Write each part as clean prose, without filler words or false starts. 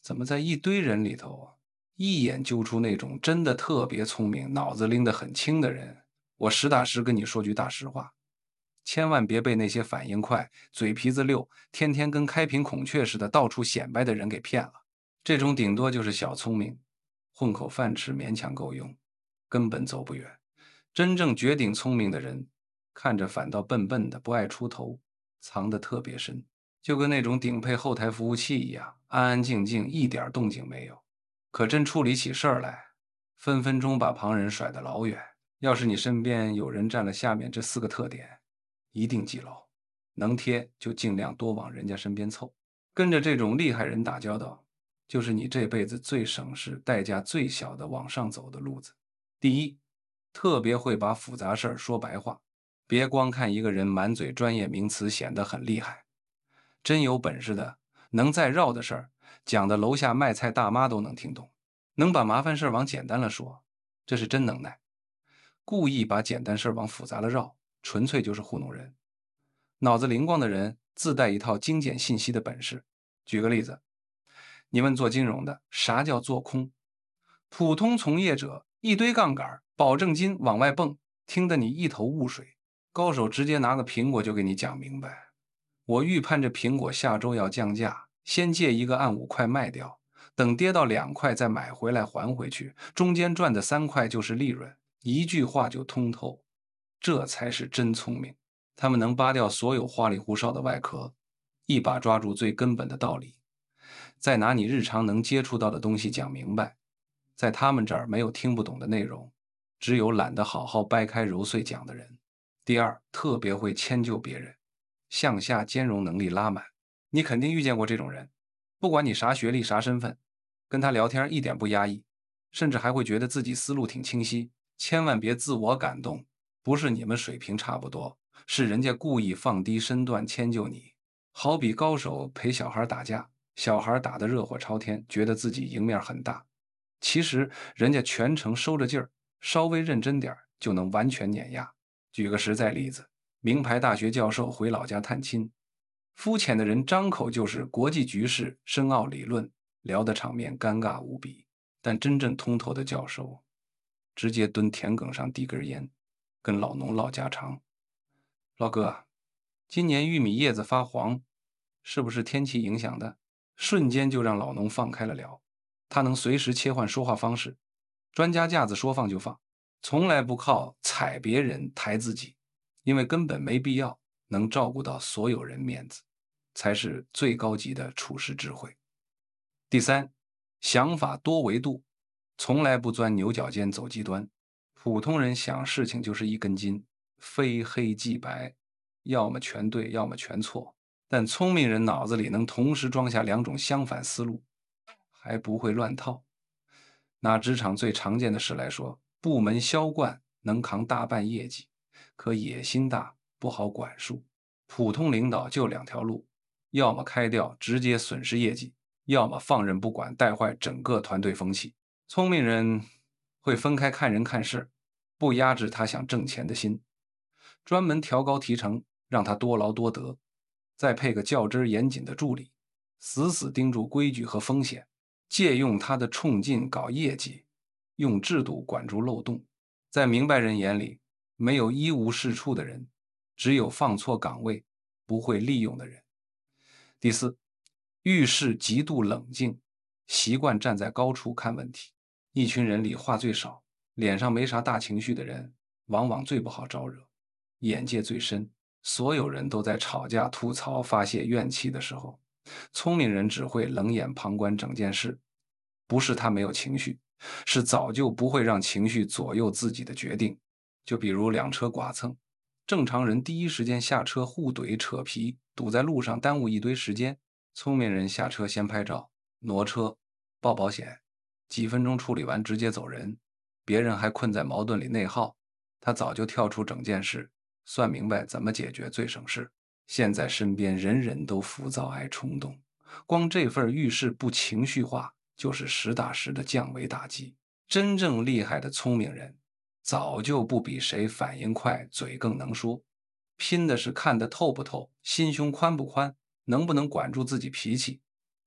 怎么在一堆人里头，一眼揪出那种真的特别聪明、脑子拎得很清的人？我实打实跟你说句大实话，千万别被那些反应快、嘴皮子溜、天天跟开屏孔雀似的到处显摆的人给骗了。这种顶多就是小聪明，混口饭吃勉强够用，根本走不远。真正绝顶聪明的人，看着反倒笨笨的，不爱出头，藏得特别深。就跟那种顶配后台服务器一样，安安静静，一点动静没有。可真处理起事儿来，分分钟把旁人甩得老远。要是你身边有人占了下面这4个特点，一定记牢，能贴就尽量多往人家身边凑。跟着这种厉害人打交道，就是你这辈子最省事、代价最小的往上走的路子。第一，特别会把复杂事儿说白话，别光看一个人满嘴专业名词显得很厉害。真有本事的，能再绕的事儿，讲的楼下卖菜大妈都能听懂，能把麻烦事儿往简单了说，这是真能耐。故意把简单事儿往复杂了绕，纯粹就是糊弄人。脑子灵光的人自带一套精简信息的本事。举个例子，你问做金融的啥叫做空，普通从业者一堆杠杆、保证金往外蹦，听得你一头雾水。高手直接拿个苹果就给你讲明白。我预判这苹果下周要降价，先借一个按5块卖掉，等跌到2块再买回来还回去，中间赚的3块就是利润，一句话就通透。这才是真聪明。他们能扒掉所有花里胡哨的外壳，一把抓住最根本的道理，再拿你日常能接触到的东西讲明白。在他们这儿没有听不懂的内容，只有懒得好好掰开揉碎讲的人。第二，特别会迁就别人，向下兼容能力拉满。你肯定遇见过这种人，不管你啥学历啥身份，跟他聊天一点不压抑，甚至还会觉得自己思路挺清晰。千万别自我感动，不是你们水平差不多，是人家故意放低身段迁就你。好比高手陪小孩打架，小孩打得热火朝天，觉得自己赢面很大，其实人家全程收着劲儿，稍微认真点就能完全碾压。举个实在例子，名牌大学教授回老家探亲，肤浅的人张口就是国际局势、深奥理论，聊的场面尴尬无比。但真正通透的教授，直接蹲田埂上递根烟，跟老农唠家常。老哥，今年玉米叶子发黄，是不是天气影响的？瞬间就让老农放开了聊，他能随时切换说话方式，专家架子说放就放，从来不靠踩别人抬自己，因为根本没必要，能照顾到所有人面子，才是最高级的处世智慧。第三，想法多维度，从来不钻牛角尖走极端。普通人想事情就是一根筋，非黑即白，要么全对，要么全错。但聪明人脑子里能同时装下2种相反思路，还不会乱套。拿职场最常见的事来说，部门销冠能扛大半业绩，可野心大，不好管束。普通领导就2条路，要么开掉，直接损失业绩，要么放任不管，带坏整个团队风气。聪明人会分开看人看事，不压制他想挣钱的心，专门调高提成，让他多劳多得，再配个较真严谨的助理，死死盯住规矩和风险，借用他的冲劲搞业绩，用制度管住漏洞。在明白人眼里，没有一无是处的人，只有放错岗位不会利用的人。第四，遇事极度冷静，习惯站在高处看问题。一群人里话最少，脸上没啥大情绪的人，往往最不好招惹，眼界最深。所有人都在吵架、吐槽、发泄怨气的时候，聪明人只会冷眼旁观整件事。不是他没有情绪，是早就不会让情绪左右自己的决定。就比如2车剐蹭，正常人第一时间下车互怼扯皮，堵在路上耽误一堆时间。聪明人下车先拍照，挪车，报保险，几分钟处理完直接走人。别人还困在矛盾里内耗，他早就跳出整件事，算明白怎么解决最省事。现在身边人人都浮躁爱冲动，光这份遇事不情绪化，就是实打实的降维打击。真正厉害的聪明人，早就不比谁反应快，嘴更能说，拼的是看得透不透，心胸宽不宽，能不能管住自己脾气。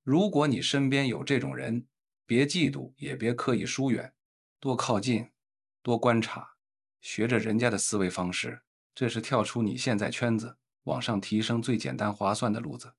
如果你身边有这种人，别嫉妒，也别刻意疏远，多靠近，多观察，学着人家的思维方式，这是跳出你现在圈子，往上提升最简单划算的路子。